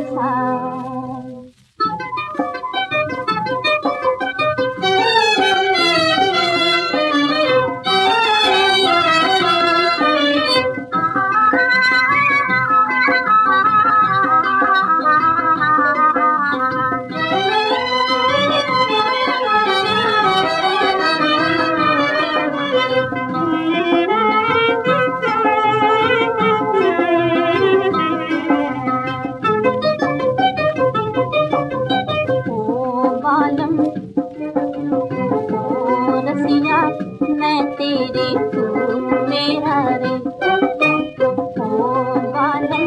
सा। मैं तेरी तू मेरा रे, ओ बालम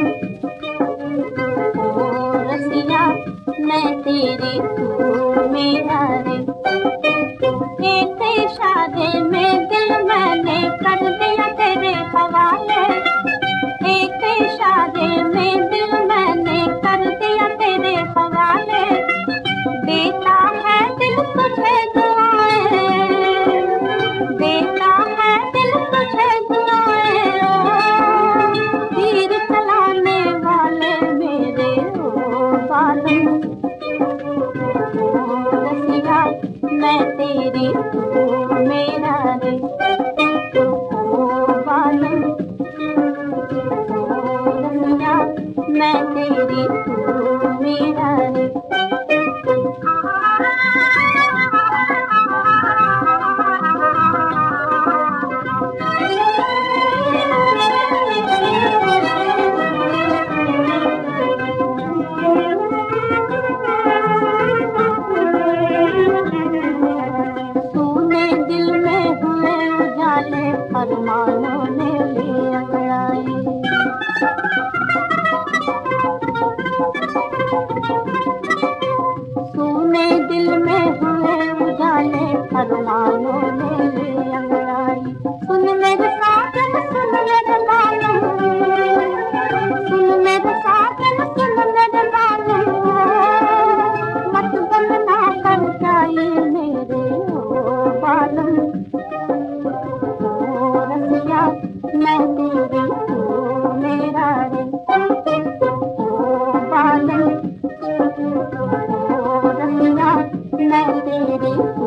ओ रसिया, मैं तेरी तू मेरा रे। एक इशारे में दिल मैंने कर दिया तेरे हवाले, एक इशारे में दिल मैंने कर दिया तेरे हवाले। देता है दिल तुझे दुआएं, देता है दिल तुझे दुआएं, ओ तीर चलाने वाले मेरे ओ बालम ओ रसिया, मैं तेरी तू मेरा रे, ओ बालम ओ रसिया, मैं तेरी तू मेरा रे। अरमानों ने ली अंगड़ाई, सुने दिल में हुए उजाले, अरमानों ने ली अंगड़ाई। सुन मेरे साजन सुन मेरे बालम, सुन मेरे साजन सुन मेरे बालम, मत बनना कर जाए मेरे ओ बालम, मैं तेरी तू मेरा रे, ओ बालम ओ रसिया, मैं तेरी